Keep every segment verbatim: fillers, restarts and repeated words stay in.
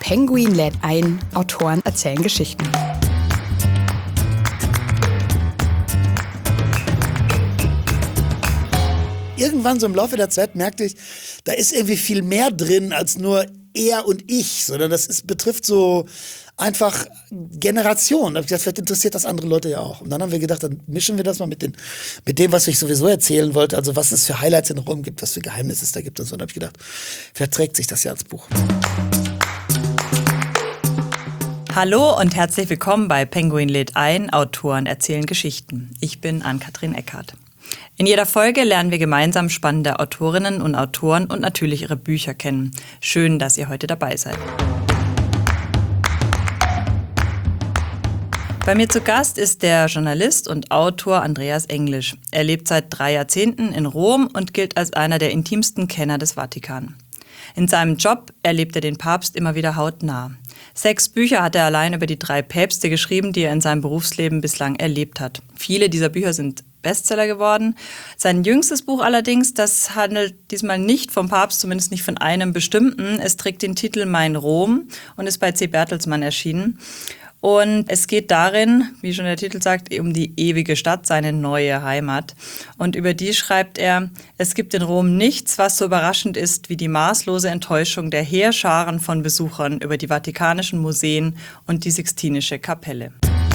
Penguin lädt ein, Autoren erzählen Geschichten. Irgendwann so im Laufe der Zeit merkte ich, da ist irgendwie viel mehr drin als nur er und ich, sondern das ist, betrifft so einfach Generationen. Da habe ich gedacht, vielleicht interessiert das andere Leute ja auch. Und dann haben wir gedacht, dann mischen wir das mal mit, den, mit dem, was ich sowieso erzählen wollte, also was es für Highlights in Rom gibt, was für Geheimnisse es da gibt und so. Und dann habe ich gedacht, vielleicht trägt sich das ja als Buch. Hallo und herzlich willkommen bei Penguin lädt ein, Autoren erzählen Geschichten. Ich bin Ann-Kathrin Eckhardt. In jeder Folge lernen wir gemeinsam spannende Autorinnen und Autoren und natürlich ihre Bücher kennen. Schön, dass ihr heute dabei seid. Bei mir zu Gast ist der Journalist und Autor Andreas Englisch. Er lebt seit drei Jahrzehnten in Rom und gilt als einer der intimsten Kenner des Vatikan. In seinem Job erlebt er den Papst immer wieder hautnah. Sechs Bücher hat er allein über die drei Päpste geschrieben, die er in seinem Berufsleben bislang erlebt hat. Viele dieser Bücher sind Bestseller geworden. Sein jüngstes Buch allerdings, das handelt diesmal nicht vom Papst, zumindest nicht von einem bestimmten. Es trägt den Titel Mein Rom und ist bei C. Bertelsmann erschienen. Und es geht darin, wie schon der Titel sagt, um die ewige Stadt, seine neue Heimat. Und über die schreibt er: Es gibt in Rom nichts, was so überraschend ist wie die maßlose Enttäuschung der Heerscharen von Besuchern über die vatikanischen Museen und die Sixtinische Kapelle.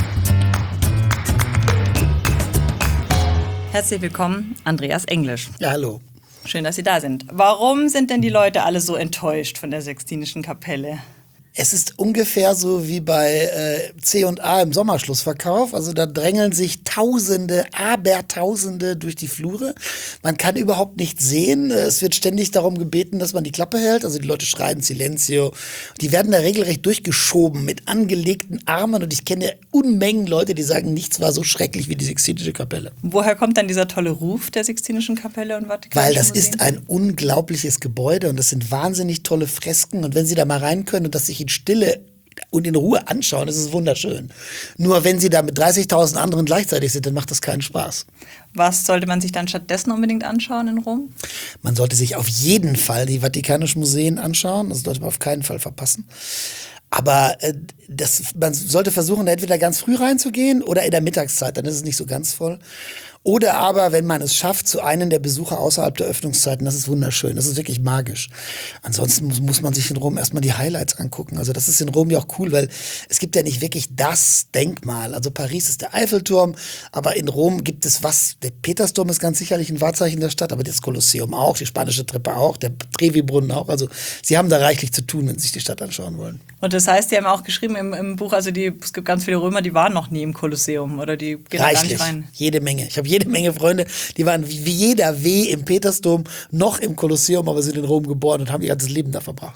Herzlich willkommen, Andreas Englisch. Ja, hallo. Schön, dass Sie da sind. Warum sind denn die Leute alle so enttäuscht von der Sixtinischen Kapelle? Es ist ungefähr so wie bei äh, C und A im Sommerschlussverkauf. Also da drängeln sich Tausende, Abertausende durch die Flure. Man kann überhaupt nichts sehen. Es wird ständig darum gebeten, dass man die Klappe hält. Also die Leute schreien Silenzio. Die werden da regelrecht durchgeschoben mit angelegten Armen. Und ich kenne Unmengen Leute, die sagen, nichts war so schrecklich wie die Sixtinische Kapelle. Woher kommt dann dieser tolle Ruf der Sixtinischen Kapelle und Vatikanischen Weil das Museen? ist ein unglaubliches Gebäude und das sind wahnsinnig tolle Fresken. Und wenn Sie da mal rein können und das sich in Stille und in Ruhe anschauen, das ist wunderschön. Nur wenn Sie da mit dreißigtausend anderen gleichzeitig sind, dann macht das keinen Spaß. Was sollte man sich dann stattdessen unbedingt anschauen in Rom? Man sollte sich auf jeden Fall die Vatikanischen Museen anschauen. Das sollte man auf keinen Fall verpassen. Aber äh, das, man sollte versuchen, entweder ganz früh reinzugehen oder in der Mittagszeit, dann ist es nicht so ganz voll. Oder aber, wenn man es schafft, zu einem der Besucher außerhalb der Öffnungszeiten, das ist wunderschön, das ist wirklich magisch. Ansonsten muss, muss man sich in Rom erstmal die Highlights angucken. Also das ist in Rom ja auch cool, weil es gibt ja nicht wirklich das Denkmal. Also Paris ist der Eiffelturm, aber in Rom gibt es was. Der Petersdom ist ganz sicherlich ein Wahrzeichen der Stadt, aber das Kolosseum auch, die Spanische Treppe auch, der Trevi-Brunnen auch. Also sie haben da reichlich zu tun, wenn sie sich die Stadt anschauen wollen. Und das heißt, Sie haben auch geschrieben im, im Buch, also die, es gibt ganz viele Römer, die waren noch nie im Kolosseum oder die gehen da gar nicht rein. Jede Menge. Ich habe jede Menge Freunde, die waren wie jeder W im Petersdom, noch im Kolosseum, aber sind in Rom geboren und haben ihr ganzes Leben da verbracht.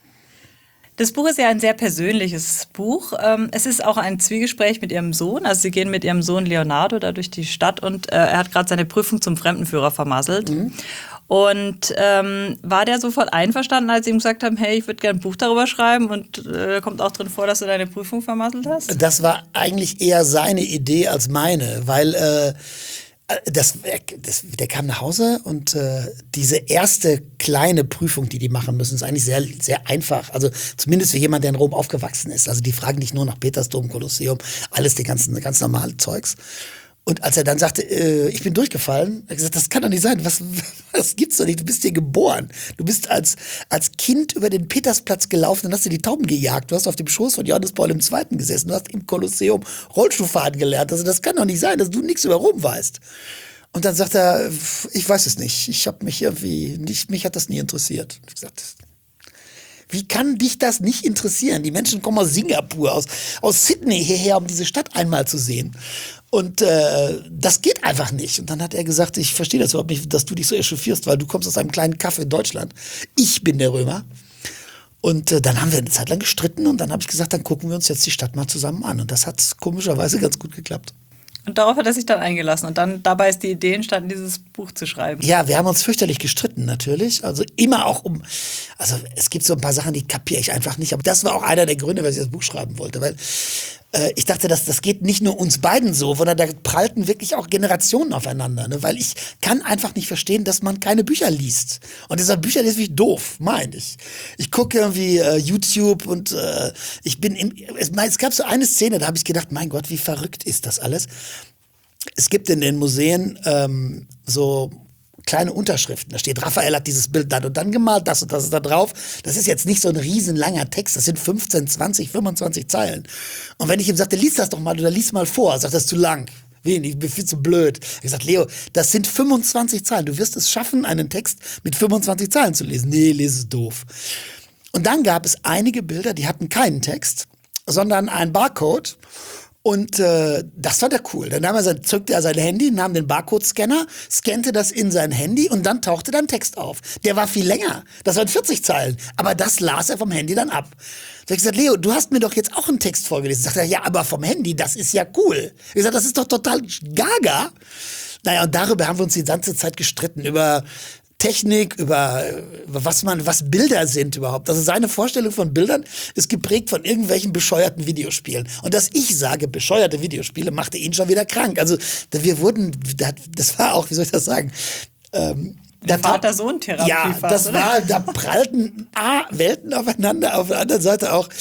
Das Buch ist ja ein sehr persönliches Buch. Es ist auch ein Zwiegespräch mit Ihrem Sohn. Also Sie gehen mit Ihrem Sohn Leonardo da durch die Stadt und äh, er hat gerade seine Prüfung zum Fremdenführer vermasselt. Mhm. Und ähm, war der sofort einverstanden, als Sie ihm gesagt haben, hey, ich würde gerne ein Buch darüber schreiben und äh, kommt auch drin vor, dass du deine Prüfung vermasselt hast? Das war eigentlich eher seine Idee als meine, weil äh, das, das, der kam nach Hause und äh, diese erste kleine Prüfung, die die machen müssen, ist eigentlich sehr, sehr einfach. Also zumindest für jemanden, der in Rom aufgewachsen ist. Also die fragen nicht nur nach Petersdom, Kolosseum, alles die ganzen, ganz normale Zeugs. Und als er dann sagte, äh, ich bin durchgefallen, hat er gesagt, das kann doch nicht sein, was, was gibt's doch nicht, du bist hier geboren. Du bist als, als Kind über den Petersplatz gelaufen und hast dir die Tauben gejagt. Du hast auf dem Schoß von Johannes Paul der Zweite gesessen, du hast im Kolosseum Rollstuhlfahren gelernt. Also das kann doch nicht sein, dass du nichts über Rom weißt. Und dann sagt er, ich weiß es nicht, ich habe mich irgendwie, nicht, mich hat das nie interessiert. Ich habe gesagt, wie kann dich das nicht interessieren? Die Menschen kommen aus Singapur, aus, aus Sydney hierher, um diese Stadt einmal zu sehen. Und äh, das geht einfach nicht. Und dann hat er gesagt, ich verstehe das überhaupt nicht, dass du dich so echauffierst, weil du kommst aus einem kleinen Kaff in Deutschland. Ich bin der Römer. Und äh, dann haben wir eine Zeit lang gestritten und dann habe ich gesagt, dann gucken wir uns jetzt die Stadt mal zusammen an. Und das hat komischerweise ganz gut geklappt. Und darauf hat er sich dann eingelassen. Und dann dabei ist die Idee entstanden, dieses Buch zu schreiben. Ja, wir haben uns fürchterlich gestritten natürlich. Also immer auch um, also es gibt so ein paar Sachen, die kapiere ich einfach nicht. Aber das war auch einer der Gründe, weshalb ich das Buch schreiben wollte. Weil äh, ich dachte, das, das geht nicht nur uns beiden so, sondern da prallten wirklich auch Generationen aufeinander. Ne? Weil ich kann einfach nicht verstehen, dass man keine Bücher liest. Und dieser Bücher ist wirklich doof, meine ich. Ich gucke irgendwie äh, YouTube und äh, ich bin im, es, es gab so eine Szene, da habe ich gedacht, mein Gott, wie verrückt ist das alles. Es gibt in den Museen ähm, so kleine Unterschriften. Da steht, Raphael hat dieses Bild dann und dann gemalt, das und das ist da drauf. Das ist jetzt nicht so ein riesenlanger Text, das sind fünfzehn, zwanzig, fünfundzwanzig Zeilen. Und wenn ich ihm sagte, lies das doch mal oder lies mal vor, sagt, das ist zu lang. Wenig, ich bin viel zu blöd. Ich sag, Leo, das sind fünfundzwanzig Zeilen. Du wirst es schaffen, einen Text mit fünfundzwanzig Zeilen zu lesen. Nee, lese es doof. Und dann gab es einige Bilder, die hatten keinen Text, sondern einen Barcode. Und äh, das fand er cool. Dann nahm er sein, zückte er sein Handy, nahm den Barcode-Scanner, scannte das in sein Handy und dann tauchte dann Text auf. Der war viel länger. Das waren vierzig Zeilen. Aber das las er vom Handy dann ab. Da hab ich gesagt, Leo, du hast mir doch jetzt auch einen Text vorgelesen. Sagt er, ja, aber vom Handy, das ist ja cool. Ich gesagt, das ist doch total gaga. Naja, und darüber haben wir uns die ganze Zeit gestritten. Über Technik, über, über was man, was Bilder sind überhaupt. Also seine Vorstellung von Bildern ist geprägt von irgendwelchen bescheuerten Videospielen. Und dass ich sage, bescheuerte Videospiele, machte ihn schon wieder krank. Also wir wurden, das war auch, wie soll ich das sagen? Ähm, Vater-Sohn-Therapie. Ja, fast, das oder? war, da prallten A, Welten aufeinander, auf der anderen Seite auch,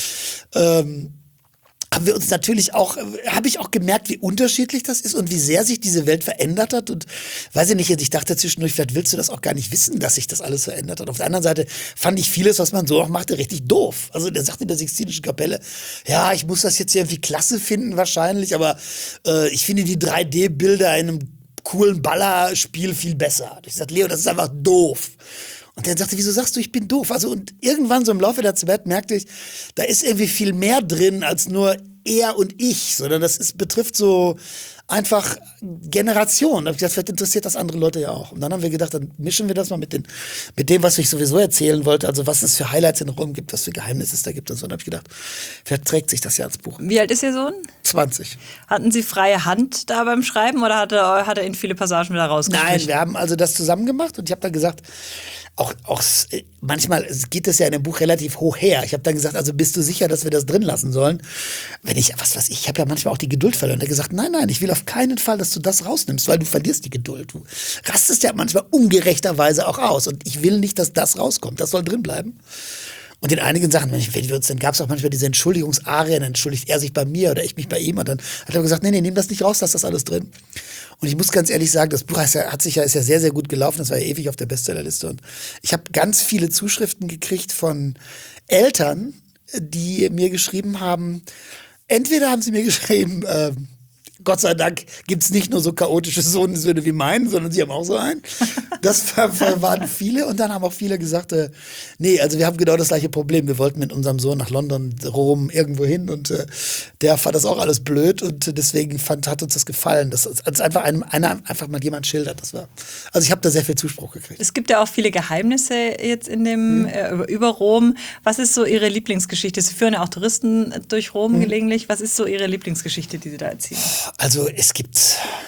ähm, haben wir uns natürlich auch, habe ich auch gemerkt, wie unterschiedlich das ist und wie sehr sich diese Welt verändert hat. Und weiß ich nicht, ich dachte zwischendurch, vielleicht willst du das auch gar nicht wissen, dass sich das alles verändert hat. Auf der anderen Seite fand ich vieles, was man so auch machte, richtig doof. Also der sagte in der Sixtinischen Kapelle, ja, ich muss das jetzt irgendwie klasse finden wahrscheinlich, aber äh, ich finde die drei D-Bilder in einem coolen Ballerspiel viel besser. Ich sagte, Leo, das ist einfach doof. Und der sagte, wieso sagst du, ich bin doof? Also und irgendwann so im Laufe der Zeit merkte ich, da ist irgendwie viel mehr drin als nur er und ich, sondern das ist, betrifft so einfach Generationen. Da hab ich gedacht, vielleicht interessiert das andere Leute ja auch. Und dann haben wir gedacht, dann mischen wir das mal mit, den, mit dem, was ich sowieso erzählen wollte, also was es für Highlights in Rom gibt, was für Geheimnisse es da gibt und so. Und dann habe ich gedacht, vielleicht trägt sich das ja als Buch. Wie alt ist Ihr Sohn? zwanzig. Hatten Sie freie Hand da beim Schreiben oder hat er, hat er Ihnen viele Passagen wieder rausgestrichen? Nein, wir haben also das zusammen gemacht und ich habe dann gesagt, auch, auch manchmal geht es ja in dem Buch relativ hoch her. Ich habe dann gesagt, also bist du sicher, dass wir das drin lassen sollen? Wenn ich, was weiß ich, ich habe ja manchmal auch die Geduld verloren. Er hat gesagt, nein, nein, ich will auf keinen Fall, dass du das rausnimmst, weil du verlierst die Geduld. Du rastest ja manchmal ungerechterweise auch aus und ich will nicht, dass das rauskommt. Das soll drin bleiben. Und in einigen Sachen, wenn wir uns, dann gab es auch manchmal diese Entschuldigungsarien, dann entschuldigt er sich bei mir oder ich mich bei ihm und dann hat er gesagt, nee, nee, nimm das nicht raus, lass das alles drin. Und ich muss ganz ehrlich sagen, das Buch ist ja, hat sich ja, ist ja sehr, sehr gut gelaufen, das war ja ewig auf der Bestsellerliste und ich habe ganz viele Zuschriften gekriegt von Eltern, die mir geschrieben haben, entweder haben sie mir geschrieben, äh, Gott sei Dank gibt es nicht nur so chaotische Sohnesöhne wie meinen, sondern sie haben auch so einen. Das waren viele und dann haben auch viele gesagt, äh, nee, also wir haben genau das gleiche Problem. Wir wollten mit unserem Sohn nach London, Rom, irgendwo hin und äh, der fand das auch alles blöd und deswegen fand, hat uns das gefallen, dass als einfach einem, einer einfach mal jemand schildert. Das war, also ich habe da sehr viel Zuspruch gekriegt. Es gibt ja auch viele Geheimnisse jetzt in dem, hm. äh, über Rom. Was ist so Ihre Lieblingsgeschichte? Sie führen ja auch Touristen durch Rom hm. gelegentlich. Was ist so Ihre Lieblingsgeschichte, die Sie da erzählen? Also es gibt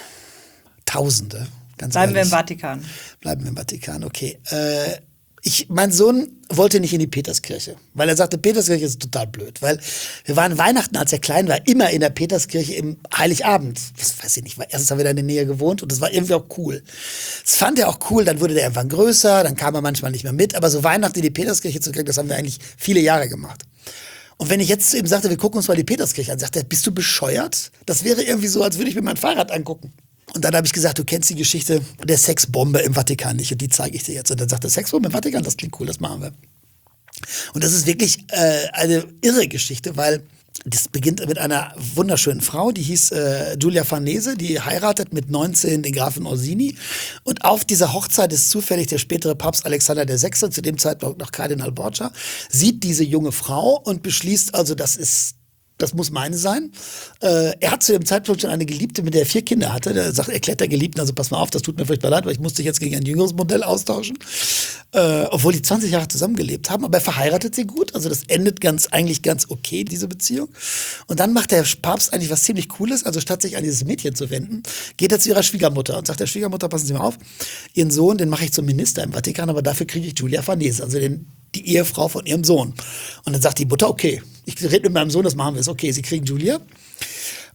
Tausende. Ganz Bleiben ehrlich. wir im Vatikan. Bleiben wir im Vatikan, okay. Äh, ich, mein Sohn wollte nicht in die Peterskirche, weil er sagte, Peterskirche ist total blöd. Weil wir waren Weihnachten, als er klein war, immer in der Peterskirche im Heiligabend. Das weiß ich nicht, weil erstens haben wir da in der Nähe gewohnt und das war irgendwie auch cool. Das fand er auch cool, dann wurde der irgendwann größer, dann kam er manchmal nicht mehr mit. Aber so Weihnachten in die Peterskirche zu kriegen, das haben wir eigentlich viele Jahre gemacht. Und wenn ich jetzt zu ihm sagte, wir gucken uns mal die Peterskirche an, sagt er, bist du bescheuert? Das wäre irgendwie so, als würde ich mir mein Fahrrad angucken. Und dann habe ich gesagt, du kennst die Geschichte der Sexbombe im Vatikan nicht und die zeige ich dir jetzt. Und dann sagt er, Sexbombe im Vatikan, das klingt cool, das machen wir. Und das ist wirklich äh, eine irre Geschichte, weil das beginnt mit einer wunderschönen Frau, die hieß äh, Giulia Farnese, die heiratet mit neunzehn den Grafen Orsini. Und auf dieser Hochzeit ist zufällig der spätere Papst Alexander der Sechste, zu dem Zeitpunkt noch Kardinal Borgia, sieht diese junge Frau und beschließt also, das ist Das muss meine sein. Äh, er hat zu dem Zeitpunkt schon eine Geliebte, mit der er vier Kinder hatte. Der sagt, erklärt der Geliebten, also pass mal auf, das tut mir furchtbar leid, weil ich musste dich jetzt gegen ein jüngeres Modell austauschen. Äh, obwohl die zwanzig Jahre zusammengelebt haben. Aber er verheiratet sie gut. Also das endet ganz, eigentlich ganz okay, diese Beziehung. Und dann macht der Papst eigentlich was ziemlich Cooles. Also statt sich an dieses Mädchen zu wenden, geht er zu ihrer Schwiegermutter und sagt der Schwiegermutter, passen Sie mal auf, Ihren Sohn, den mache ich zum Minister im Vatikan, aber dafür kriege ich Giulia Farnese, also den die Ehefrau von ihrem Sohn. Und dann sagt die Mutter, okay, ich rede mit meinem Sohn, das machen wir, ist okay, sie kriegen Giulia.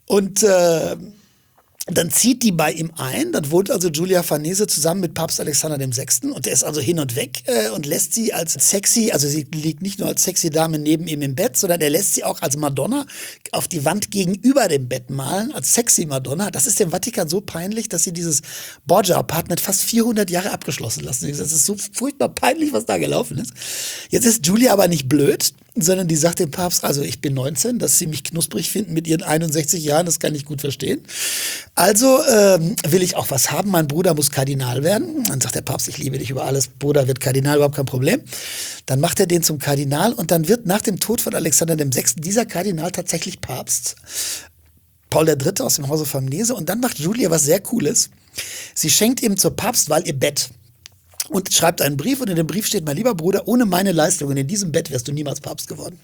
Und äh, dann zieht die bei ihm ein, dann wohnt also Giulia Farnese zusammen mit Papst Alexander der Sechste. Und der ist also hin und weg äh, und lässt sie als sexy, also sie liegt nicht nur als sexy Dame neben ihm im Bett, sondern er lässt sie auch als Madonna auf die Wand gegenüber dem Bett malen, als sexy Madonna. Das ist dem Vatikan so peinlich, dass sie dieses Borgia-Apartment fast vierhundert Jahre abgeschlossen lassen. Das ist so furchtbar peinlich, was da gelaufen ist. Jetzt ist Giulia aber nicht blöd, sondern die sagt dem Papst, also ich bin neunzehn, dass sie mich knusprig finden mit ihren einundsechzig Jahren, das kann ich gut verstehen. Also ähm, will ich auch was haben, mein Bruder muss Kardinal werden. Dann sagt der Papst, ich liebe dich über alles, Bruder wird Kardinal, überhaupt kein Problem. Dann macht er den zum Kardinal und dann wird nach dem Tod von Alexander der Sechste dieser Kardinal tatsächlich Papst. Paul der Dritte aus dem Hause Farnese. Und dann macht Giulia was sehr Cooles. Sie schenkt ihm zur Papstwahl ihr Bett. Und schreibt einen Brief und in dem Brief steht, mein lieber Bruder, ohne meine Leistungen in diesem Bett wärst du niemals Papst geworden.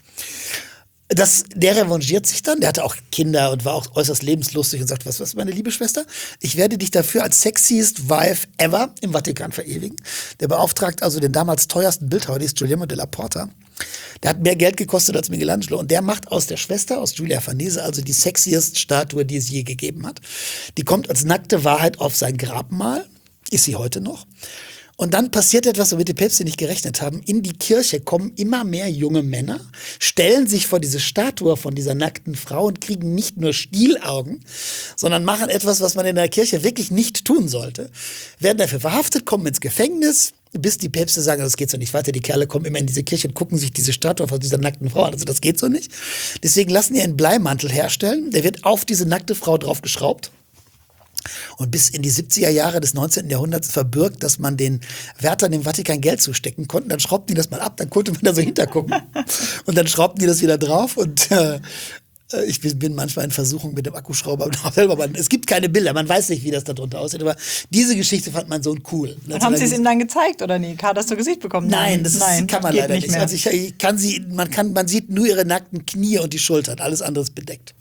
Das, der revanchiert sich dann, der hatte auch Kinder und war auch äußerst lebenslustig und sagt, was, was, meine liebe Schwester, ich werde dich dafür als sexiest wife ever im Vatikan verewigen. Der beauftragt also den damals teuersten Bildhauer, die ist Guglielmo della Porta. Der hat mehr Geld gekostet als Michelangelo und der macht aus der Schwester, aus Giulia Farnese, also die sexiest Statue, die es je gegeben hat. Die kommt als nackte Wahrheit auf sein Grabmal, ist sie heute noch. Und dann passiert etwas, womit die Päpste nicht gerechnet haben. In die Kirche kommen immer mehr junge Männer, stellen sich vor diese Statue von dieser nackten Frau und kriegen nicht nur Stielaugen, sondern machen etwas, was man in der Kirche wirklich nicht tun sollte. Werden dafür verhaftet, kommen ins Gefängnis, bis die Päpste sagen, das geht so nicht weiter. Die Kerle kommen immer in diese Kirche und gucken sich diese Statue von dieser nackten Frau an. Also das geht so nicht. Deswegen lassen die einen Bleimantel herstellen. Der wird auf diese nackte Frau drauf geschraubt. Und bis in die siebziger Jahre des neunzehnten Jahrhunderts verbürgt, dass man den Wärtern im Vatikan Geld zustecken konnte. Dann schraubten die das mal ab, dann konnte man da so hintergucken. Und dann schraubten die das wieder drauf. Und äh, ich bin, bin manchmal in Versuchung mit dem Akkuschrauber selber. Man, es gibt keine Bilder, man weiß nicht, wie das da drunter aussieht. Aber diese Geschichte fand mein Sohn cool. Und haben Sie es ihm dann gezeigt oder nie? Hat das zu Gesicht bekommen? Nein, das ist, Nein, kann man leider nicht. nicht Also ich, ich kann sie, man, kann, man sieht nur ihre nackten Knie und die Schultern. Alles andere ist bedeckt.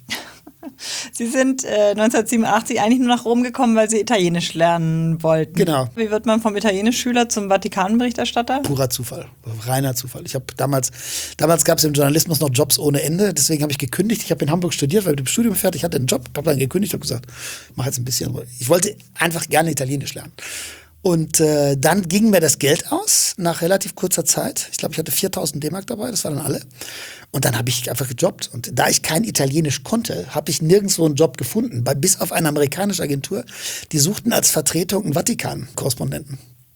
Sie sind äh, neunzehnhundertsiebenundachtzig eigentlich nur nach Rom gekommen, weil Sie Italienisch lernen wollten. Genau. Wie wird man vom Italienisch-Schüler zum Vatikan-Berichterstatter? Purer Zufall, reiner Zufall. Ich habe damals, damals gab es im Journalismus noch Jobs ohne Ende, deswegen habe ich gekündigt. Ich habe in Hamburg studiert, weil mit dem Studium fertig hatte einen Job, habe dann gekündigt, habe gesagt, ich mache jetzt ein bisschen. Ich wollte einfach gerne Italienisch lernen. Und äh, dann ging mir das Geld aus, nach relativ kurzer Zeit. Ich glaube, ich hatte viertausend D-Mark dabei, das waren dann alle. Und dann habe ich einfach gejobbt. Und da ich kein Italienisch konnte, habe ich nirgendwo einen Job gefunden. Bei, bis auf eine amerikanische Agentur, die suchten als Vertretung einen Vatikan-Korrespondenten.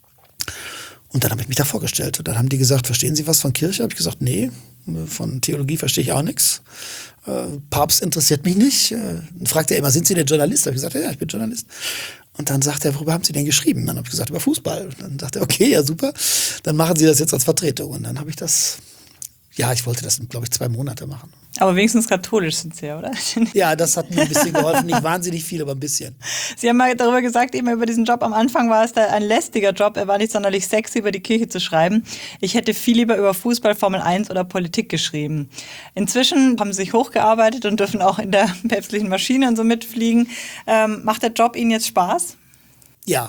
Und dann habe ich mich da vorgestellt. Und dann haben die gesagt, verstehen Sie was von Kirche? Habe ich gesagt, nee, von Theologie verstehe ich auch nichts. Äh, Papst interessiert mich nicht. Äh, dann fragt er immer, sind Sie denn Journalist? Habe ich gesagt, ja, ich bin Journalist. Und dann sagt er, worüber haben Sie denn geschrieben? Dann habe ich gesagt, über Fußball. Und dann sagt er, okay, ja super, dann machen Sie das jetzt als Vertretung. Und dann habe ich das, ja, ich wollte das, glaube ich, zwei Monate machen. Aber wenigstens katholisch sind Sie ja, oder? Ja, das hat mir ein bisschen geholfen. Nicht wahnsinnig viel, aber ein bisschen. Sie haben mal darüber gesagt, eben über diesen Job. Am Anfang war es da ein lästiger Job. Er war nicht sonderlich sexy, über die Kirche zu schreiben. Ich hätte viel lieber über Fußball, Formel eins oder Politik geschrieben. Inzwischen haben Sie sich hochgearbeitet und dürfen auch in der päpstlichen Maschine und so mitfliegen. Ähm, macht der Job Ihnen jetzt Spaß? Ja.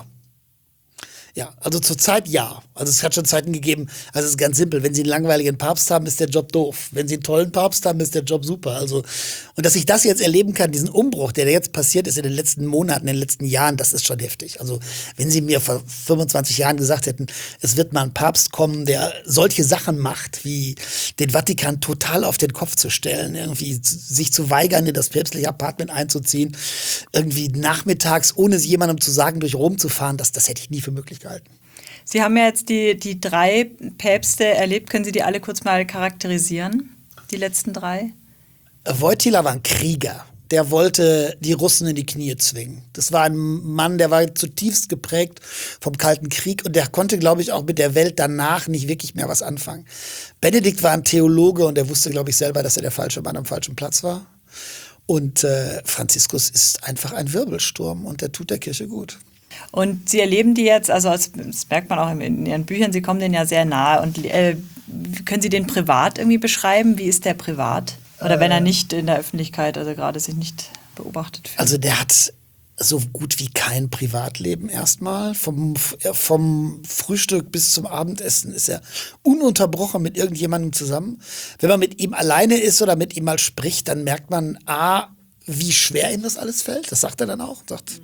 Ja, also zurzeit ja. Also es hat schon Zeiten gegeben, also es ist ganz simpel, wenn Sie einen langweiligen Papst haben, ist der Job doof. Wenn Sie einen tollen Papst haben, ist der Job super. Also, und dass ich das jetzt erleben kann, diesen Umbruch, der jetzt passiert ist in den letzten Monaten, in den letzten Jahren, das ist schon heftig. Also wenn Sie mir vor fünfundzwanzig Jahren gesagt hätten, es wird mal ein Papst kommen, der solche Sachen macht, wie den Vatikan total auf den Kopf zu stellen, irgendwie sich zu weigern, in das päpstliche Apartment einzuziehen, irgendwie nachmittags, ohne es jemandem zu sagen, durch Rom zu fahren, das, das hätte ich nie für möglich gehalten. Sie haben ja jetzt die, die drei Päpste erlebt. Können Sie die alle kurz mal charakterisieren? Die letzten drei? Wojtyla war ein Krieger. Der wollte die Russen in die Knie zwingen. Das war ein Mann, der war zutiefst geprägt vom Kalten Krieg und der konnte, glaube ich, auch mit der Welt danach nicht wirklich mehr was anfangen. Benedikt war ein Theologe und er wusste, glaube ich, selber, dass er der falsche Mann am falschen Platz war. Und äh, Franziskus ist einfach ein Wirbelsturm und der tut der Kirche gut. Und Sie erleben die jetzt, also das merkt man auch in Ihren Büchern, Sie kommen denen ja sehr nahe. Und äh, können Sie den privat irgendwie beschreiben? Wie ist der privat? Oder äh, wenn er nicht in der Öffentlichkeit, also gerade sich nicht beobachtet fühlt? Also der hat so gut wie kein Privatleben erstmal. Vom, vom Frühstück bis zum Abendessen ist er ununterbrochen mit irgendjemandem zusammen. Wenn man mit ihm alleine ist oder mit ihm mal spricht, dann merkt man, a, wie schwer ihm das alles fällt. Das sagt er dann auch. Sagt,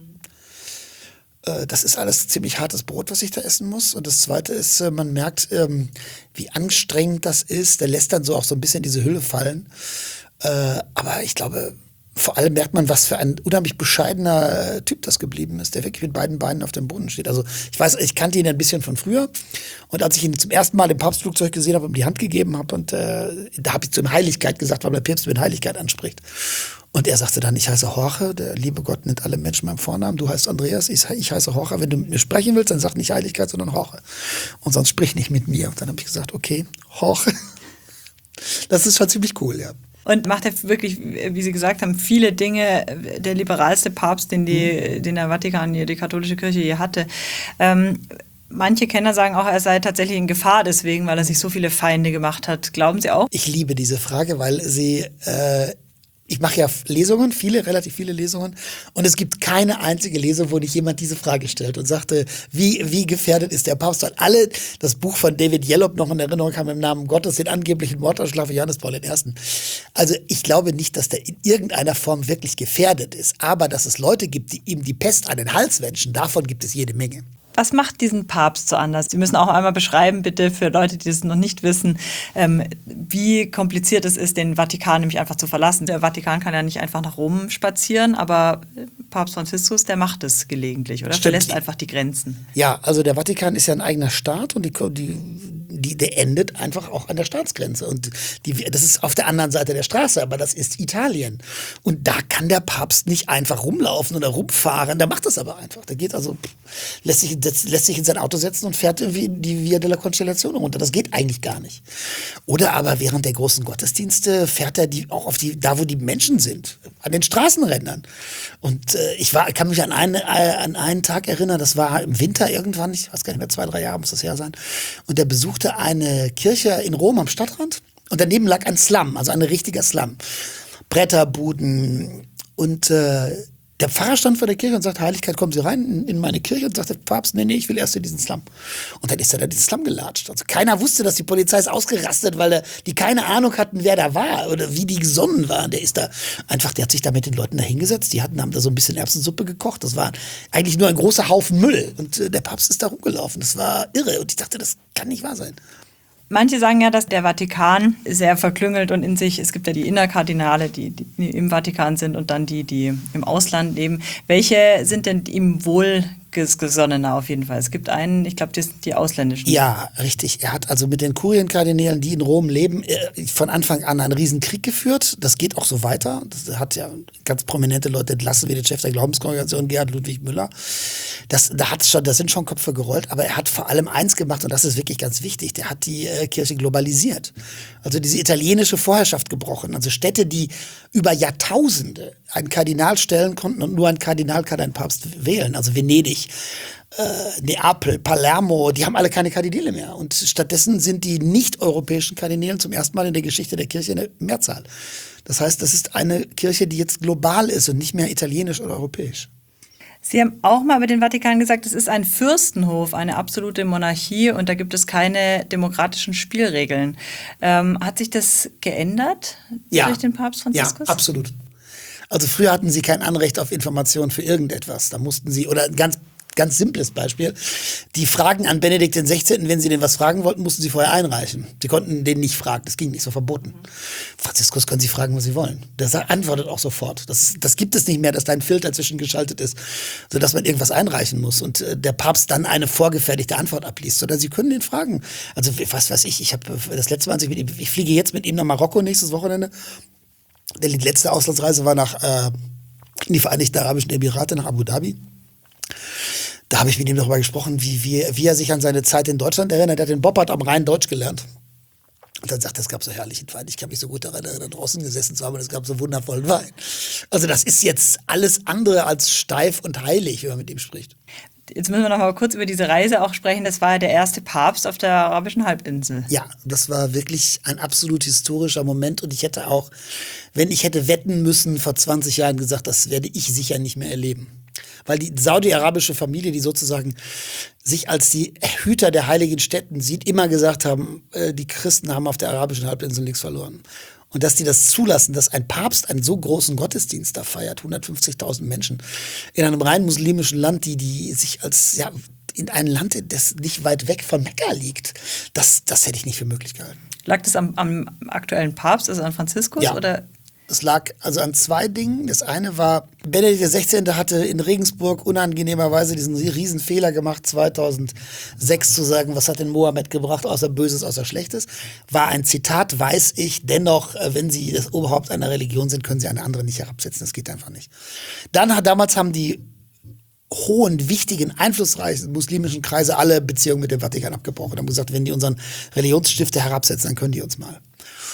äh, das ist alles ziemlich hartes Brot, was ich da essen muss. Und das Zweite ist, äh, man merkt, ähm, wie anstrengend das ist. Der lässt dann so auch so ein bisschen diese Hülle fallen. Äh, aber ich glaube, vor allem merkt man, was für ein unheimlich bescheidener äh, Typ das geblieben ist, der wirklich mit beiden Beinen auf dem Boden steht. Also ich weiß, ich kannte ihn ein bisschen von früher. Und als ich ihn zum ersten Mal im Papstflugzeug gesehen habe und ihm die Hand gegeben habe, und äh, da habe ich zu ihm Heiligkeit gesagt, weil der Papst mit Heiligkeit anspricht. Und er sagte dann, ich heiße Jorge, der liebe Gott nennt alle Menschen beim Vornamen, du heißt Andreas, ich, ich heiße Jorge, wenn du mit mir sprechen willst, dann sag nicht Heiligkeit, sondern Jorge. Und sonst sprich nicht mit mir. Und dann habe ich gesagt, okay, Jorge. Das ist schon ziemlich cool, ja. Und macht er wirklich, wie Sie gesagt haben, viele Dinge, der liberalste Papst, den, die, mhm. den der Vatikan, die katholische Kirche je hatte. Ähm, manche Kenner sagen auch, er sei tatsächlich in Gefahr deswegen, weil er sich so viele Feinde gemacht hat. Glauben Sie auch? Ich liebe diese Frage, weil sie... Äh Ich mache ja Lesungen, viele, relativ viele Lesungen. Und es gibt keine einzige Lesung, wo nicht jemand diese Frage stellt und sagte, wie, wie gefährdet ist der Papst? Weil alle das Buch von David Yellop noch in Erinnerung haben im Namen Gottes, den angeblichen Mordanschlag für Johannes Paul der Erste. Also ich glaube nicht, dass der in irgendeiner Form wirklich gefährdet ist. Aber dass es Leute gibt, die ihm die Pest an den Hals wünschen, davon gibt es jede Menge. Was macht diesen Papst so anders? Sie müssen auch einmal beschreiben, bitte, für Leute, die das noch nicht wissen, ähm, wie kompliziert es ist, den Vatikan nämlich einfach zu verlassen. Der Vatikan kann ja nicht einfach nach Rom spazieren, aber Papst Franziskus, der macht es gelegentlich, oder? Stimmt. Verlässt einfach die Grenzen. Ja, also der Vatikan ist ja ein eigener Staat und die, die, die, der endet einfach auch an der Staatsgrenze. Und die, das ist auf der anderen Seite der Straße, aber das ist Italien. Und da kann der Papst nicht einfach rumlaufen oder rumfahren, der macht das aber einfach. Der geht also, lässt sich lässt sich in sein Auto setzen und fährt irgendwie die Via della Constellation runter. Das geht eigentlich gar nicht. Oder aber während der großen Gottesdienste fährt er die auch auf die, da wo die Menschen sind, an den Straßenrändern. Und äh, ich war, kann mich an einen, äh, an einen Tag erinnern, das war im Winter irgendwann, ich weiß gar nicht mehr, zwei, drei Jahre muss das her sein. Und er besuchte eine Kirche in Rom am Stadtrand und daneben lag ein Slum, also ein richtiger Slum. Bretterbuden und äh, der Pfarrer stand vor der Kirche und sagt, Heiligkeit, kommen Sie rein in, in meine Kirche. Und sagt der Papst, nee, nee, ich will erst in diesen Slum. Und dann ist er da in diesen Slum gelatscht. Also keiner wusste, dass die Polizei ist ausgerastet, weil der, die keine Ahnung hatten, wer da war oder wie die gesonnen waren. Der ist da einfach, der hat sich da mit den Leuten da hingesetzt. Die hatten, haben da so ein bisschen Erbsensuppe gekocht. Das war eigentlich nur ein großer Haufen Müll. Und äh, der Papst ist da rumgelaufen. Das war irre. Und ich dachte, das kann nicht wahr sein. Manche sagen ja, dass der Vatikan sehr verklüngelt und in sich, es gibt ja die Innerkardinale, die, die im Vatikan sind und dann die, die im Ausland leben. Welche sind denn ihm wohlgesonnener auf jeden Fall? Es gibt einen, ich glaube, das sind die ausländischen. Ja, richtig. Er hat also mit den Kurienkardinälen, die in Rom leben, von Anfang an einen riesen Krieg geführt. Das geht auch so weiter. Das hat ja ganz prominente Leute entlassen, wie der Chef der Glaubenskongregation, Gerhard Ludwig Müller. Das, da hat's schon, da sind schon Köpfe gerollt, aber er hat vor allem eins gemacht und das ist wirklich ganz wichtig. Der hat die äh, Kirche globalisiert. Also diese italienische Vorherrschaft gebrochen. Also Städte, die über Jahrtausende einen Kardinal stellen konnten und nur ein Kardinal kann einen Papst wählen. Also Venedig, äh, Neapel, Palermo, die haben alle keine Kardinäle mehr. Und stattdessen sind die nicht-europäischen Kardinäle zum ersten Mal in der Geschichte der Kirche in der Mehrzahl. Das heißt, das ist eine Kirche, die jetzt global ist und nicht mehr italienisch oder europäisch. Sie haben auch mal über den Vatikan gesagt, es ist ein Fürstenhof, eine absolute Monarchie und da gibt es keine demokratischen Spielregeln. Ähm, hat sich das geändert ja. durch den Papst Franziskus? Ja, absolut. Also früher hatten sie kein Anrecht auf Informationen für irgendetwas. Da mussten sie, oder ganz Ganz simples Beispiel. Die Fragen an Benedikt den Sechzehnten, wenn sie den was fragen wollten, mussten sie vorher einreichen. Sie konnten den nicht fragen, das ging nicht, so verboten. Franziskus können sie fragen, was sie wollen. Der antwortet auch sofort. Das, das gibt es nicht mehr, dass da ein Filter zwischengeschaltet ist, sodass man irgendwas einreichen muss und äh, der Papst dann eine vorgefertigte Antwort abliest. Sondern sie können den fragen. Also was weiß ich, ich habe das letzte Mal, als ich mit ihm, ich fliege jetzt mit ihm nach Marokko nächstes Wochenende. Die letzte Auslandsreise war nach äh, in die Vereinigten Arabischen Emirate, nach Abu Dhabi. Da habe ich mit ihm darüber gesprochen, wie, wie, wie er sich an seine Zeit in Deutschland erinnert. Er hat in Boppard am Rhein Deutsch gelernt. Und dann sagt er, es gab so herrlichen Wein. Ich kann mich so gut daran erinnern, draußen gesessen zu haben und es gab so wundervollen Wein. Also das ist jetzt alles andere als steif und heilig, wenn man mit ihm spricht. Jetzt müssen wir noch mal kurz über diese Reise auch sprechen. Das war ja der erste Papst auf der arabischen Halbinsel. Ja, das war wirklich ein absolut historischer Moment. Und ich hätte auch, wenn ich hätte wetten müssen, vor zwanzig Jahren gesagt, das werde ich sicher nicht mehr erleben. Weil die saudi-arabische Familie, die sozusagen sich als die Hüter der heiligen Stätten sieht, immer gesagt haben, äh, die Christen haben auf der arabischen Halbinsel nichts verloren. Und dass die das zulassen, dass ein Papst einen so großen Gottesdienst da feiert, hundertfünfzigtausend Menschen, in einem rein muslimischen Land, die, die sich als, ja, in ein Land, das nicht weit weg von Mekka liegt, das, das hätte ich nicht für möglich gehalten. Lag das am, am aktuellen Papst, also an Franziskus? Ja. Oder? Es lag also an zwei Dingen. Das eine war, Benedikt der Sechzehnte hatte in Regensburg unangenehmerweise diesen riesen Fehler gemacht, zweitausendsechs zu sagen, was hat denn Mohammed gebracht, außer Böses, außer Schlechtes. War ein Zitat, weiß ich. Dennoch, wenn Sie das Oberhaupt einer Religion sind, können Sie eine andere nicht herabsetzen. Das geht einfach nicht. Dann hat, damals haben die hohen, wichtigen, einflussreichen muslimischen Kreise alle Beziehungen mit dem Vatikan abgebrochen. Haben gesagt, wenn die unseren Religionsstifter herabsetzen, dann können die uns mal.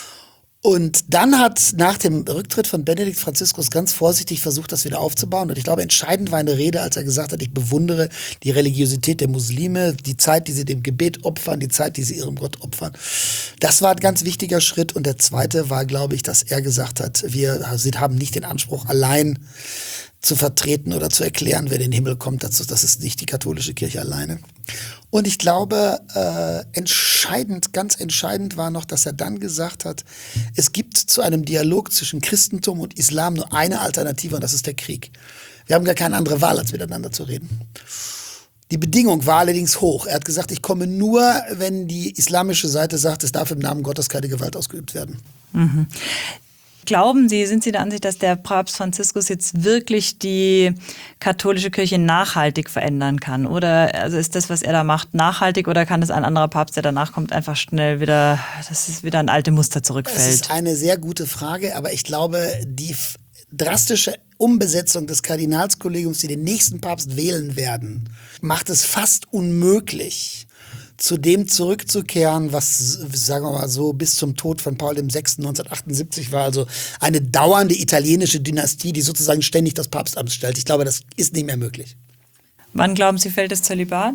Und dann hat nach dem Rücktritt von Benedikt Franziskus ganz vorsichtig versucht, das wieder aufzubauen. Und ich glaube, entscheidend war eine Rede, als er gesagt hat, ich bewundere die Religiosität der Muslime, die Zeit, die sie dem Gebet opfern, die Zeit, die sie ihrem Gott opfern. Das war ein ganz wichtiger Schritt. Und der zweite war, glaube ich, dass er gesagt hat, wir haben nicht den Anspruch, allein zu vertreten oder zu erklären, wer in den Himmel kommt. Das, das ist nicht die katholische Kirche alleine. Und ich glaube, äh, entscheidend, ganz entscheidend war noch, dass er dann gesagt hat, es gibt zu einem Dialog zwischen Christentum und Islam nur eine Alternative und das ist der Krieg. Wir haben gar keine andere Wahl, als miteinander zu reden. Die Bedingung war allerdings hoch. Er hat gesagt, ich komme nur, wenn die islamische Seite sagt, es darf im Namen Gottes keine Gewalt ausgeübt werden. Mhm. Glauben Sie, sind Sie der Ansicht, dass der Papst Franziskus jetzt wirklich die katholische Kirche nachhaltig verändern kann? Oder also ist das, was er da macht, nachhaltig oder kann es ein anderer Papst, der danach kommt, einfach schnell wieder, dass es wieder ein alte Muster zurückfällt? Das ist eine sehr gute Frage, aber ich glaube, die drastische Umbesetzung des Kardinalskollegiums, die den nächsten Papst wählen werden, macht es fast unmöglich, zu dem zurückzukehren, was, sagen wir mal so, bis zum Tod von Paul der Sechste neunzehnhundertachtundsiebzig war. Also eine dauernde italienische Dynastie, die sozusagen ständig das Papstamt stellt. Ich glaube, das ist nicht mehr möglich. Wann glauben Sie, fällt das Zölibat?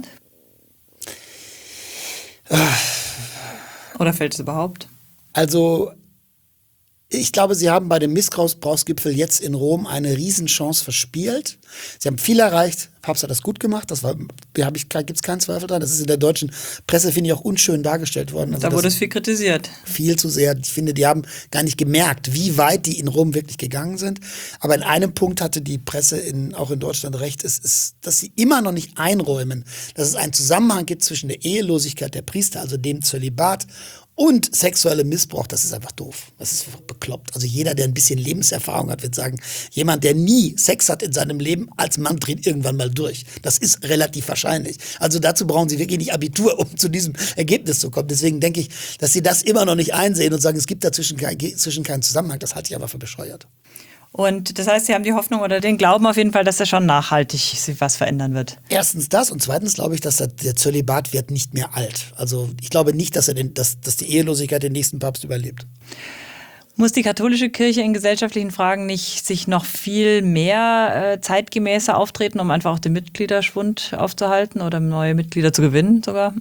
Oder fällt es überhaupt? Also ich glaube, sie haben bei dem Missbrauchsgipfel jetzt in Rom eine Riesenchance verspielt. Sie haben viel erreicht. Papst hat das gut gemacht. Das war, da gibt es keinen Zweifel dran. Das ist in der deutschen Presse, finde ich, auch unschön dargestellt worden. Also da wurde es viel kritisiert. Viel zu sehr. Ich finde, die haben gar nicht gemerkt, wie weit die in Rom wirklich gegangen sind. Aber in einem Punkt hatte die Presse in, auch in Deutschland recht, ist, ist, dass sie immer noch nicht einräumen, dass es einen Zusammenhang gibt zwischen der Ehelosigkeit der Priester, also dem Zölibat, und sexuellem Missbrauch. Das ist einfach doof. Das ist einfach bekloppt. Also jeder, der ein bisschen Lebenserfahrung hat, wird sagen, jemand, der nie Sex hat in seinem Leben, als Mann dreht irgendwann mal durch. Das ist relativ wahrscheinlich. Also dazu brauchen sie wirklich nicht Abitur, um zu diesem Ergebnis zu kommen. Deswegen denke ich, dass sie das immer noch nicht einsehen und sagen, es gibt dazwischen kein, zwischen keinen Zusammenhang. Das halte ich aber für bescheuert. Und das heißt, Sie haben die Hoffnung oder den Glauben auf jeden Fall, dass er schon nachhaltig sich was verändern wird. Erstens das und zweitens glaube ich, dass der Zölibat wird nicht mehr alt. Also ich glaube nicht, dass, er den, dass, dass die Ehelosigkeit den nächsten Papst überlebt. Muss die katholische Kirche in gesellschaftlichen Fragen nicht sich noch viel mehr äh, zeitgemäßer auftreten, um einfach auch den Mitgliederschwund aufzuhalten oder neue Mitglieder zu gewinnen sogar?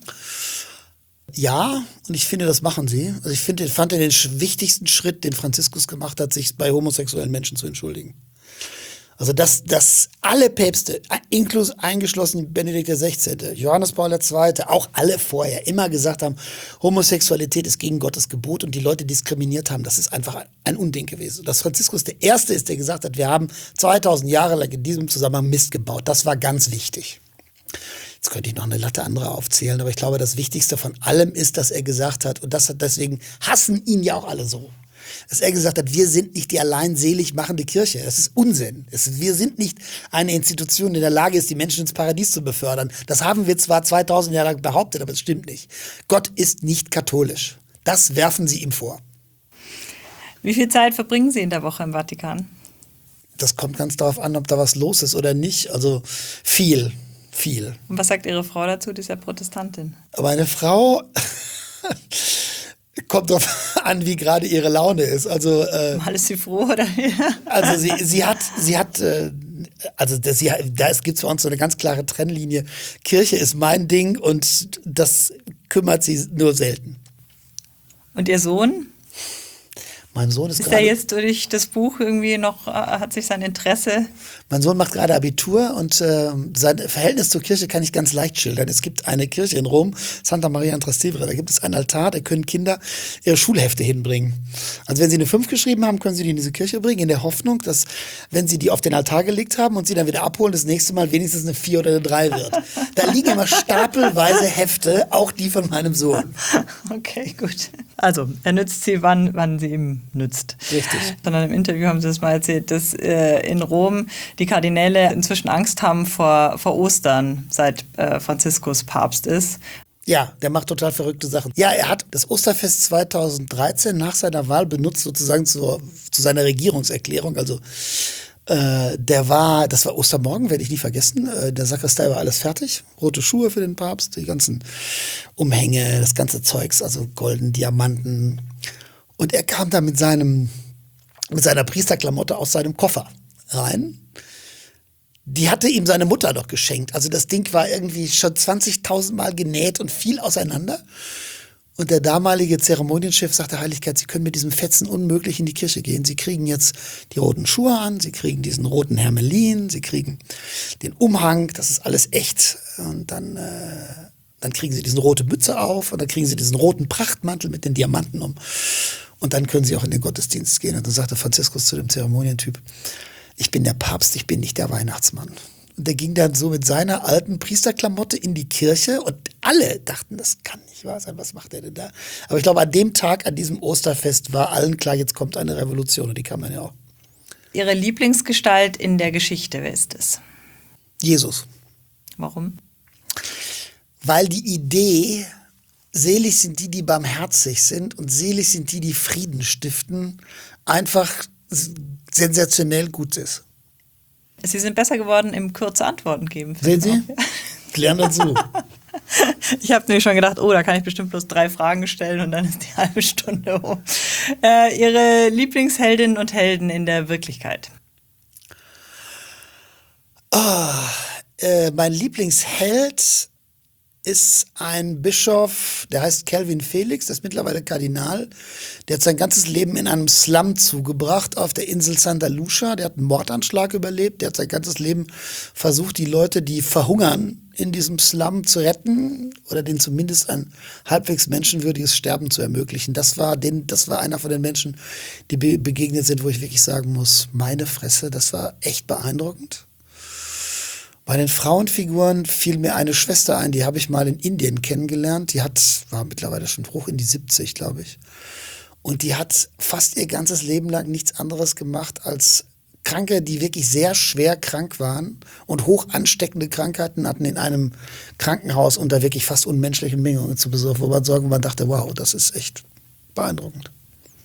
Ja, und ich finde, das machen sie. Also ich finde, fand den wichtigsten Schritt, den Franziskus gemacht hat, sich bei homosexuellen Menschen zu entschuldigen. Also dass, dass alle Päpste, inklus, eingeschlossen Benedikt der Sechzehnte, Johannes Paul der Zweite, auch alle vorher immer gesagt haben, Homosexualität ist gegen Gottes Gebot und die Leute diskriminiert haben. Das ist einfach ein Unding gewesen. Dass Franziskus der Erste ist, der gesagt hat, wir haben zweitausend Jahre lang in diesem Zusammenhang Mist gebaut. Das war ganz wichtig. Jetzt könnte ich noch eine Latte andere aufzählen, aber ich glaube, das Wichtigste von allem ist, dass er gesagt hat, und das hat deswegen hassen ihn ja auch alle so, dass er gesagt hat, wir sind nicht die allein selig machende Kirche. Das ist Unsinn. Es, wir sind nicht eine Institution, die in der Lage ist, die Menschen ins Paradies zu befördern. Das haben wir zwar zweitausend Jahre lang behauptet, aber es stimmt nicht. Gott ist nicht katholisch. Das werfen sie ihm vor. Wie viel Zeit verbringen Sie in der Woche im Vatikan? Das kommt ganz darauf an, ob da was los ist oder nicht. Also viel. Viel. Und was sagt Ihre Frau dazu, die ist ja Protestantin? Meine Frau kommt darauf an, wie gerade ihre Laune ist. Also, äh, Mal ist sie froh, oder? also sie, sie hat, sie hat, äh, also das, sie, da gibt es für uns so eine ganz klare Trennlinie. Kirche ist mein Ding und das kümmert sie nur selten. Und Ihr Sohn? Mein Sohn ist, Ist gerade. er jetzt durch das Buch irgendwie noch, äh, hat sich sein Interesse? Mein Sohn macht gerade Abitur und äh, sein Verhältnis zur Kirche kann ich ganz leicht schildern. Es gibt eine Kirche in Rom, Santa Maria in Trastevere, da gibt es einen Altar, da können Kinder ihre Schulhefte hinbringen. Also wenn sie eine fünf geschrieben haben, können sie die in diese Kirche bringen, in der Hoffnung, dass, wenn sie die auf den Altar gelegt haben und sie dann wieder abholen, das nächste Mal wenigstens eine vier oder eine drei wird. Da liegen immer stapelweise Hefte, auch die von meinem Sohn. Okay, gut. Also, er nützt sie, wann, wann sie ihm nützt. Richtig. Sondern im Interview haben sie das mal erzählt, dass äh, in Rom die Kardinäle inzwischen Angst haben vor, vor Ostern, seit äh, Franziskus Papst ist. Ja, der macht total verrückte Sachen. Ja, er hat das Osterfest zweitausenddreizehn nach seiner Wahl benutzt, sozusagen zu, zu seiner Regierungserklärung. Also äh, der war, das war Ostermorgen, werde ich nie vergessen. Äh, der Sakristei war alles fertig. Rote Schuhe für den Papst, die ganzen Umhänge, das ganze Zeugs, also golden, Diamanten. Und er kam da mit seinem, mit seiner Priesterklamotte aus seinem Koffer rein. Die hatte ihm seine Mutter doch geschenkt. Also das Ding war irgendwie schon zwanzigtausend Mal genäht und fiel auseinander. Und der damalige Zeremonienchef sagte, Heiligkeit, Sie können mit diesem Fetzen unmöglich in die Kirche gehen. Sie kriegen jetzt die roten Schuhe an, Sie kriegen diesen roten Hermelin, Sie kriegen den Umhang, das ist alles echt. Und dann, äh, dann kriegen Sie diese rote Mütze auf und dann kriegen Sie diesen roten Prachtmantel mit den Diamanten um. Und dann können Sie auch in den Gottesdienst gehen. Und dann sagte Franziskus zu dem Zeremonientyp, ich bin der Papst, ich bin nicht der Weihnachtsmann. Und der ging dann so mit seiner alten Priesterklamotte in die Kirche und alle dachten, das kann nicht wahr sein, was macht er denn da? Aber ich glaube, an dem Tag, an diesem Osterfest war allen klar, jetzt kommt eine Revolution und die kann man ja auch. Ihre Lieblingsgestalt in der Geschichte, wer ist es? Jesus. Warum? Weil die Idee, selig sind die, die barmherzig sind und selig sind die, die Frieden stiften, einfach sensationell gut ist. Sie sind besser geworden im kurze Antworten geben. Sehen Sie? Ich lerne dazu. Ich habe nämlich schon gedacht, oh, da kann ich bestimmt bloß drei Fragen stellen und dann ist die halbe Stunde um. Äh, Ihre Lieblingsheldinnen und Helden in der Wirklichkeit? Oh, äh, mein Lieblingsheld ist ein Bischof, der heißt Calvin Felix, der ist mittlerweile Kardinal. Der hat sein ganzes Leben in einem Slum zugebracht auf der Insel Santa Lucia. Der hat einen Mordanschlag überlebt. Der hat sein ganzes Leben versucht, die Leute, die verhungern, in diesem Slum zu retten oder denen zumindest ein halbwegs menschenwürdiges Sterben zu ermöglichen. Das war, den, das war einer von den Menschen, die be- begegnet sind, wo ich wirklich sagen muss, meine Fresse, das war echt beeindruckend. Bei den Frauenfiguren fiel mir eine Schwester ein, die habe ich mal in Indien kennengelernt. Die hat, war mittlerweile schon hoch in die siebzig, glaube ich. Und die hat fast ihr ganzes Leben lang nichts anderes gemacht als Kranke, die wirklich sehr schwer krank waren und hoch ansteckende Krankheiten hatten, in einem Krankenhaus unter wirklich fast unmenschlichen Bedingungen zu besuchen, wo man sagen, man dachte, wow, das ist echt beeindruckend.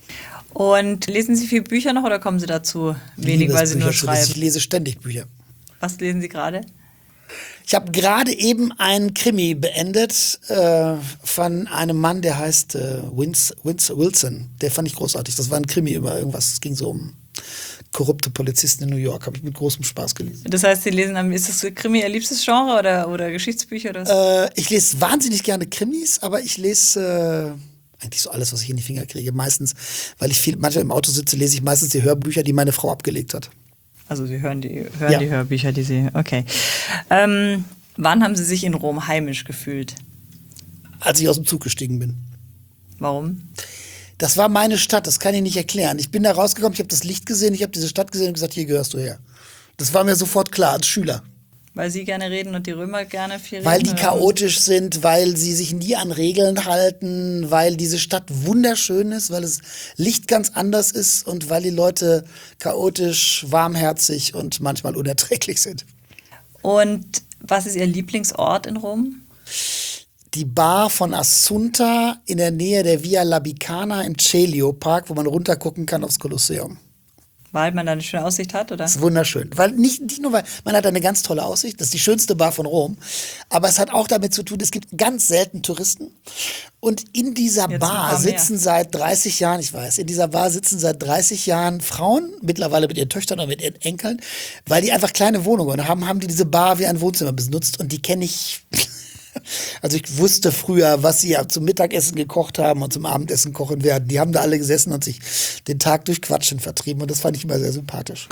Und lesen Sie viele Bücher noch oder kommen Sie dazu wenig, weil Sie nur schreiben? Ich lese ständig Bücher. Was lesen Sie gerade? Ich habe gerade eben einen Krimi beendet äh, von einem Mann, der heißt äh, Vince, Vince Wilson. Der fand ich großartig. Das war ein Krimi über irgendwas. Es ging so um korrupte Polizisten in New York. Habe ich mit großem Spaß gelesen. Das heißt, Sie lesen, ist das Krimi Ihr liebstes Genre oder, oder Geschichtsbücher? Oder äh, ich lese wahnsinnig gerne Krimis, aber ich lese äh, eigentlich so alles, was ich in die Finger kriege. Meistens, weil ich viel, manchmal im Auto sitze, lese ich meistens die Hörbücher, die meine Frau abgelegt hat. Also Sie hören die, hören ja. die Hörbücher, die Sie, okay. Ähm, wann haben Sie sich in Rom heimisch gefühlt? Als ich aus dem Zug gestiegen bin. Warum? Das war meine Stadt, das kann ich nicht erklären. Ich bin da rausgekommen, ich habe das Licht gesehen, ich habe diese Stadt gesehen und gesagt, hier gehörst du her. Das war mir sofort klar als Schüler. Weil Sie gerne reden und die Römer gerne viel reden? Weil die oder? chaotisch sind, weil sie sich nie an Regeln halten, weil diese Stadt wunderschön ist, weil das Licht ganz anders ist und weil die Leute chaotisch, warmherzig und manchmal unerträglich sind. Und was ist Ihr Lieblingsort in Rom? Die Bar von Assunta in der Nähe der Via Labicana im Celio Park, wo man runtergucken kann aufs Kolosseum. Weil man da eine schöne Aussicht hat, oder? Das ist wunderschön. Weil nicht, nicht nur, weil man hat eine ganz tolle Aussicht, das ist die schönste Bar von Rom, aber es hat auch damit zu tun, es gibt ganz selten Touristen und in dieser Jetzt Bar sitzen seit dreißig Jahren, ich weiß, in dieser Bar sitzen seit dreißig Jahren Frauen, mittlerweile mit ihren Töchtern oder mit ihren Enkeln, weil die einfach kleine Wohnungen haben, haben die diese Bar wie ein Wohnzimmer benutzt und die kenne ich Also ich wusste früher, was sie ja zum Mittagessen gekocht haben und zum Abendessen kochen werden. Die haben da alle gesessen und sich den Tag durch Quatschen vertrieben und das fand ich immer sehr sympathisch.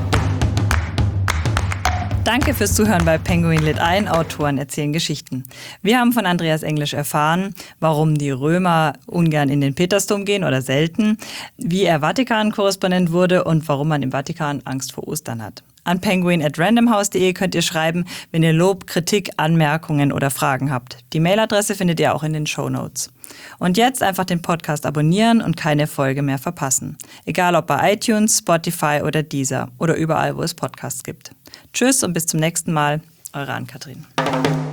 Danke fürs Zuhören bei Penguin lädt ein, Autoren erzählen Geschichten. Wir haben von Andreas Englisch erfahren, warum die Römer ungern in den Petersdom gehen oder selten, wie er Vatikan-Korrespondent wurde und warum man im Vatikan Angst vor Ostern hat. An penguin at randomhouse punkt de könnt ihr schreiben, wenn ihr Lob, Kritik, Anmerkungen oder Fragen habt. Die Mailadresse findet ihr auch in den Shownotes. Und jetzt einfach den Podcast abonnieren und keine Folge mehr verpassen. Egal ob bei iTunes, Spotify oder Deezer oder überall, wo es Podcasts gibt. Tschüss und bis zum nächsten Mal. Eure Ann-Kathrin.